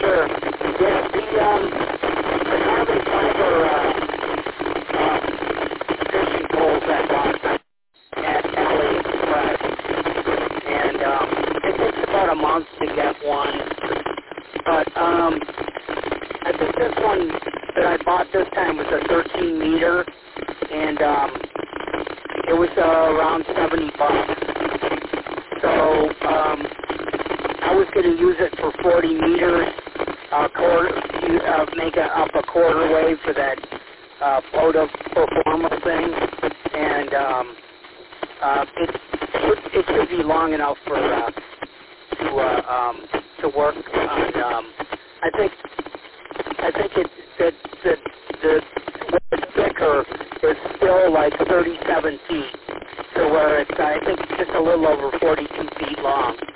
Sure. Yeah, the carbon fiber fishing poles I bought at AliExpress, and it takes about a month to get one. But I think this one that I bought this time was a 13 meter, and it was around $70. So I was going to use it for 40 meters, make it up a quarter wave for that photo performer thing, and it should be long enough for to work on. I think what's thicker is still like 37 feet, to where it's I think it's just a little over 42 feet long.